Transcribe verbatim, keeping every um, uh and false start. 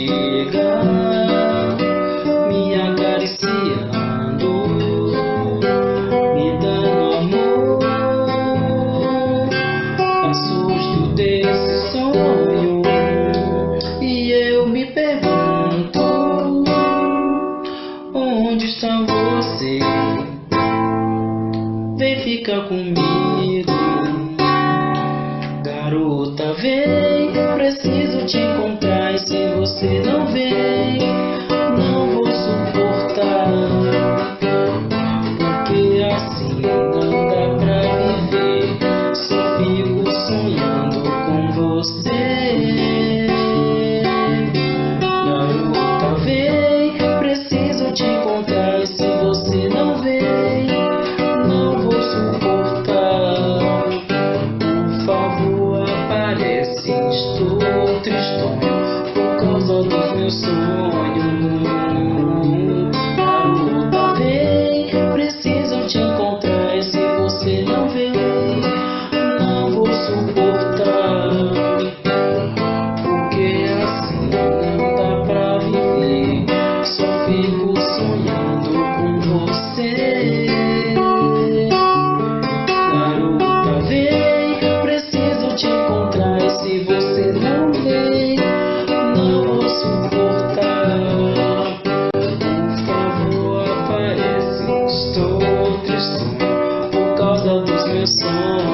chega me acariciando, me dando amor. Assusto desse sonho e eu me pergunto: onde está você? Vem ficar comigo, garota, vem. Preciso te encontrar e se você não vem, não vou suportar. Porque assim não dá pra viver, só fico sonhando com você. Garota, vem. Preciso te encontrar e se você não vem, não vou suportar. Por favor, aparece, estou tristonho por causa dos meus sonhos. Garota, vem. Preciso te encontrar e se você não vem, não vou suportar. Porque assim não dá pra viver, só fico sonhando com você. Garota, vem. Preciso te encontrar e se você não vem, não vou suportar. Por favor, aparece, estou tristonho por causa dos meus sonhos.